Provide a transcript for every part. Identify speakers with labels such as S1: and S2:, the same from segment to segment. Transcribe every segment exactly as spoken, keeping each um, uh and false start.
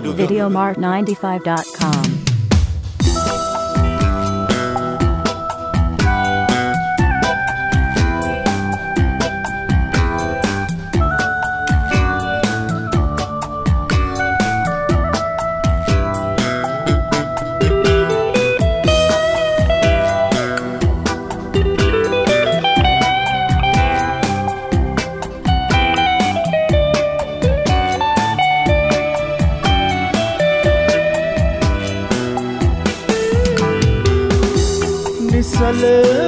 S1: videomart ninety-five dot com.
S2: Nisal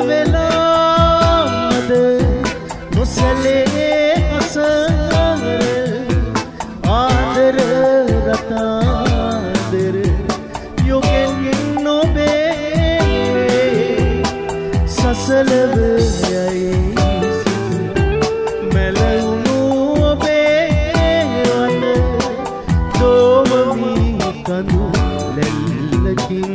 S2: वेलाद नुसले असर आदर रतादर योगेन नोबे ससल वयई मेलनु बे one दोवमी कंदु लेल्लकिन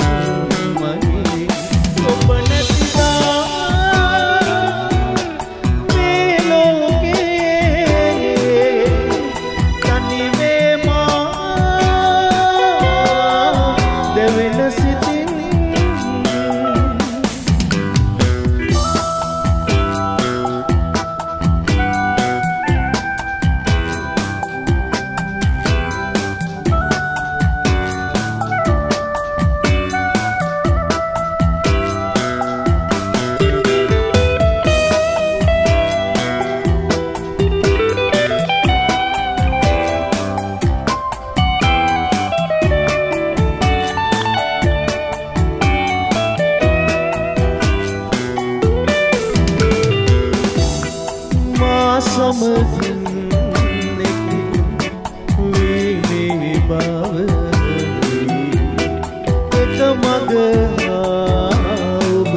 S2: समझन वे बावरी एक मग आब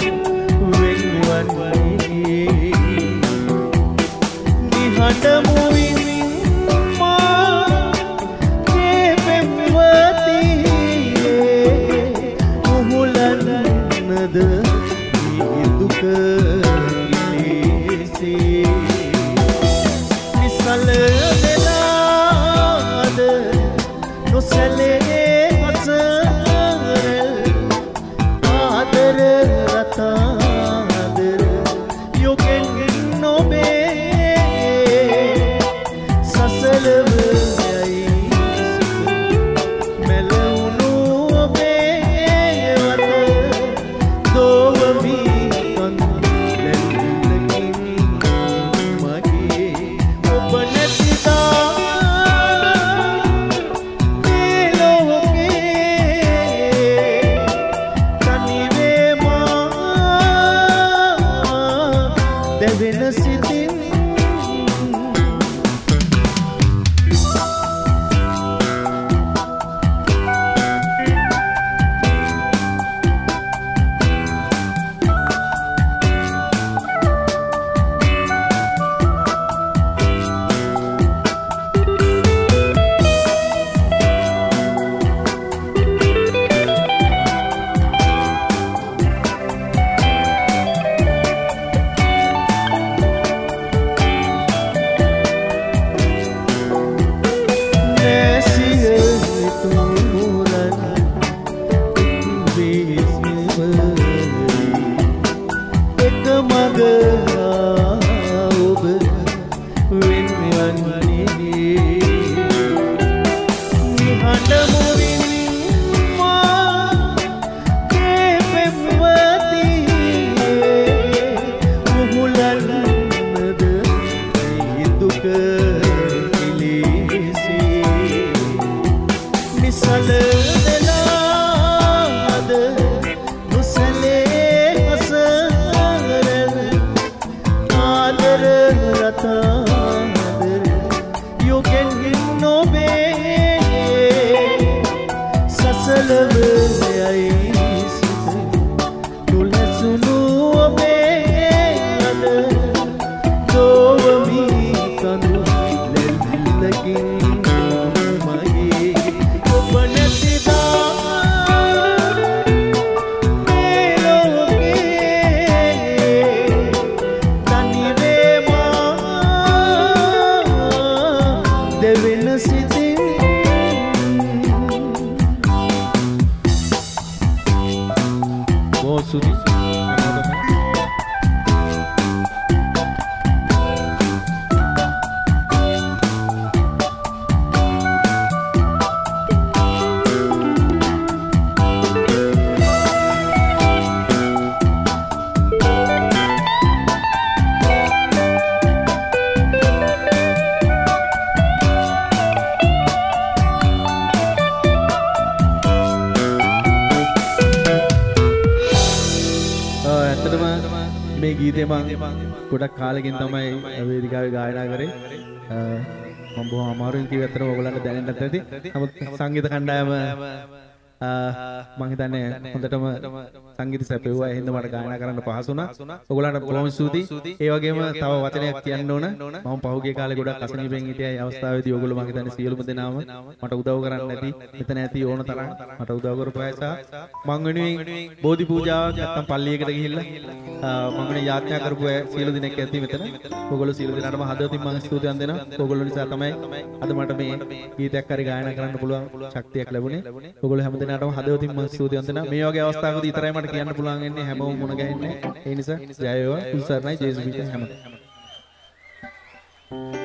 S2: वेंवनी निहंड मुविन मां के वेंवती मुहुलन नद दुख से निसल वेलाद नुसले असर आदर रतादर योगेन नोबे ससल वयई मेलनु बे वन दोवमी Hello.
S3: ගීතේ මම ගොඩක් කාලෙකින් තමයි වේදිකාවේ ගායනා කරේ. මම බොහොම අමාරුවෙන් කිව්වතර ඔයගොල්ලන්ට දැනෙන්නත් ඇති. නමුත් සංගීත කණ්ඩායම මම හිතන්නේ හොඳටම සංගීත සැපෙවුවා. ඒ හින්දා මට ගායනා කරන්න පහසු වුණා. ඔයගොල්ලන්ට බොහොම ස්තුතියි. ඒ වගේම තව වචනයක් කියන්න ඕන. මම පහුගිය කාලේ ගොඩක් අසනීපෙන් හිටියා. ඒ අවස්ථාවේදී ඔයගොල්ලෝ මම හිතන්නේ සියලුම දෙනාම මට උදව් කරන්න ඇති. මෙතන ඇති ඕන තරම් මට උදව් කරපු අය සහ මම වෙනුවෙන් බෝධි පූජාවක් නැත්තම් පල්ලියකට ගිහිල්ලා මම වෙනුවෙන් යාඥා කරපු අය සියලු දෙනෙක් ඇති මෙතන. ඔයගොල්ලෝ සියලු දෙනාටම හදවතින් මම ස්තුතියක් දෙනවා. ඔයගොල්ලෝ නිසා තමයි අද මට මේ ගීතයක් හරි ගායනා කරන්න පුළුවන් ශක්තියක් ලැබුණේ. ඔයගොල්ලෝ හැම දෙනාටම හදවතින් මම ස්තුතිවන්ත වෙනවා. මේ වගේ අවස්ථාවකදී විතරයි මට කියන්න පුළුවන් වෙන්නේ හැමෝම මුණ ගැහෙන්නේ. ඒ නිසා ජය වේවා. උසරණයි ජේසුස් පිට හැමදාම.